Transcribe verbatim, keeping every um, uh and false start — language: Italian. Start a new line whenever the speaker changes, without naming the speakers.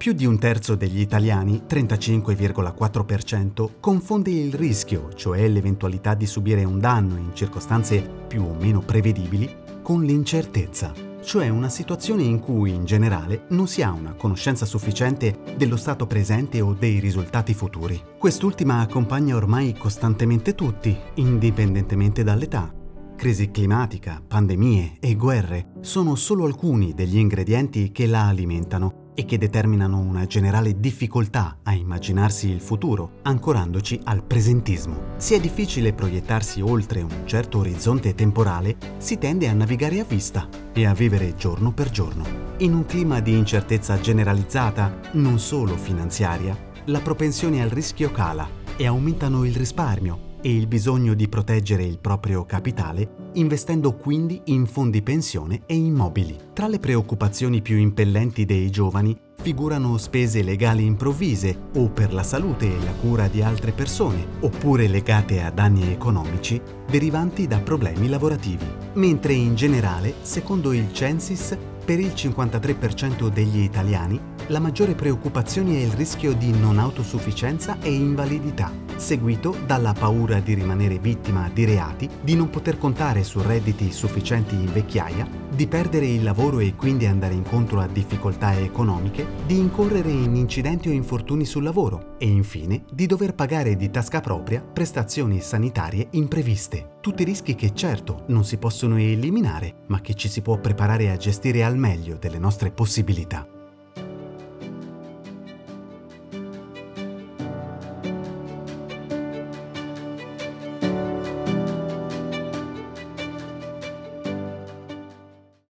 Più di un terzo degli italiani, trentacinque virgola quattro per cento, confonde il rischio, cioè l'eventualità di subire un danno in circostanze più o meno prevedibili, con l'incertezza, cioè una situazione in cui in generale non si ha una conoscenza sufficiente dello stato presente o dei risultati futuri. Quest'ultima accompagna ormai costantemente tutti, indipendentemente dall'età. Crisi climatica, pandemie e guerre sono solo alcuni degli ingredienti che la alimentano e che determinano una generale difficoltà a immaginarsi il futuro, ancorandoci al presentismo. Se è difficile proiettarsi oltre un certo orizzonte temporale, si tende a navigare a vista e a vivere giorno per giorno. In un clima di incertezza generalizzata, non solo finanziaria, la propensione al rischio cala e aumentano il risparmio e il bisogno di proteggere il proprio capitale, investendo quindi in fondi pensione e immobili. Tra le preoccupazioni più impellenti dei giovani figurano spese legali improvvise o per la salute e la cura di altre persone, oppure legate a danni economici derivanti da problemi lavorativi. Mentre in generale, secondo il Censis, per il cinquantatré per cento degli italiani la maggiore preoccupazione è il rischio di non autosufficienza e invalidità, seguito dalla paura di rimanere vittima di reati, di non poter contare su redditi sufficienti in vecchiaia, di perdere il lavoro e quindi andare incontro a difficoltà economiche, di incorrere in incidenti o infortuni sul lavoro e infine di dover pagare di tasca propria prestazioni sanitarie impreviste. Tutti rischi che certo non si possono eliminare, ma che ci si può preparare a gestire al meglio delle nostre possibilità.